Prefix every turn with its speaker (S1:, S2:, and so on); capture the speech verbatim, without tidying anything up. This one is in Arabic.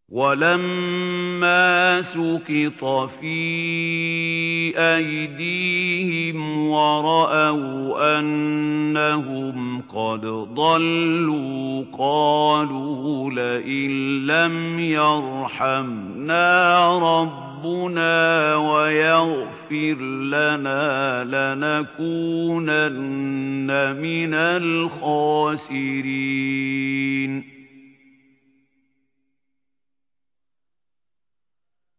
S1: وَلَمَّا سُقِطَ فِي أَيْدِيهِمْ وَرَأَوْا أَنَّهُمْ قَدْ ضَلُّوا قَالُوا لَئِن لَّمْ يَرْحَمْنَا رَبُّنَا وَيَغْفِرْ لَنَا لَنَكُونَنَّ مِنَ الْخَاسِرِينَ